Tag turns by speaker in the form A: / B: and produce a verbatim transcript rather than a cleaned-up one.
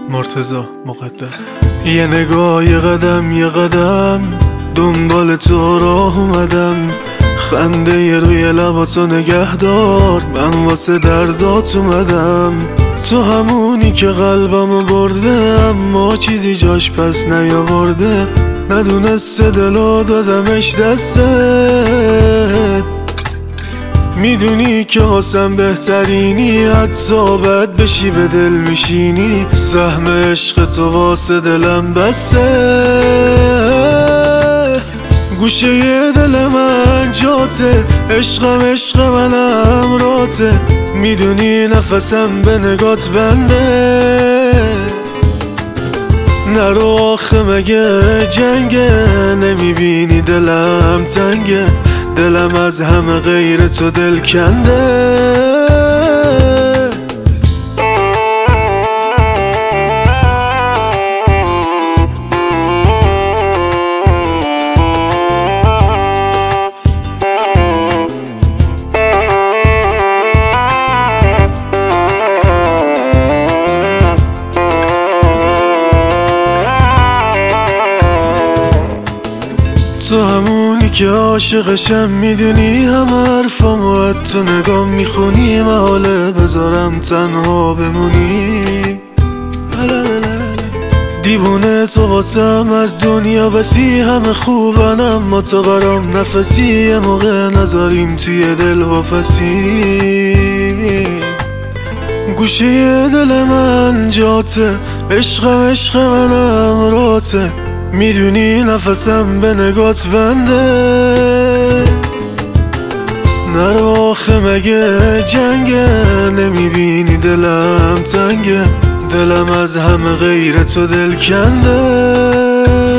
A: مرتضی مقدم. یه نگاه یه قدم یه قدم دنبال تو راه اومدم، خنده یه روی لباتو نگه دار، من واسه دردات اومدم. تو همونی که قلبمو برده اما چیزی جاش پس نیاورده، ندونسته دلو دادمش دستت. میدونی که واسم بهترینی، حتی بد بشی به دل میشینی، سهم عشق تو واسه دلم بسته. گوشه دل من جاته، عشقم عشق منم راته، میدونی نفسم به نگات بنده. نرو آخه مگه جنگه، نمیبینی دلم تنگه، دلم از همه غیر تو دل کنده. تو همونی که عاشقشم، میدونی همه حرفامو از تو نگاه میخونی، محاله بذارم تنها بمونی. دیوونه تو واسم از دنیا بسی، همه خوبن اما تو برام نفسی، یه موقع نذاریم توی دل واپسی. گوشه دل من جاته، عشقم عشق منم راته، میدونی نفسم به نگات بنده. نرو آخه مگه جنگه، نمیبینی دلم تنگه، دلم از همه غیر تو دل کنده.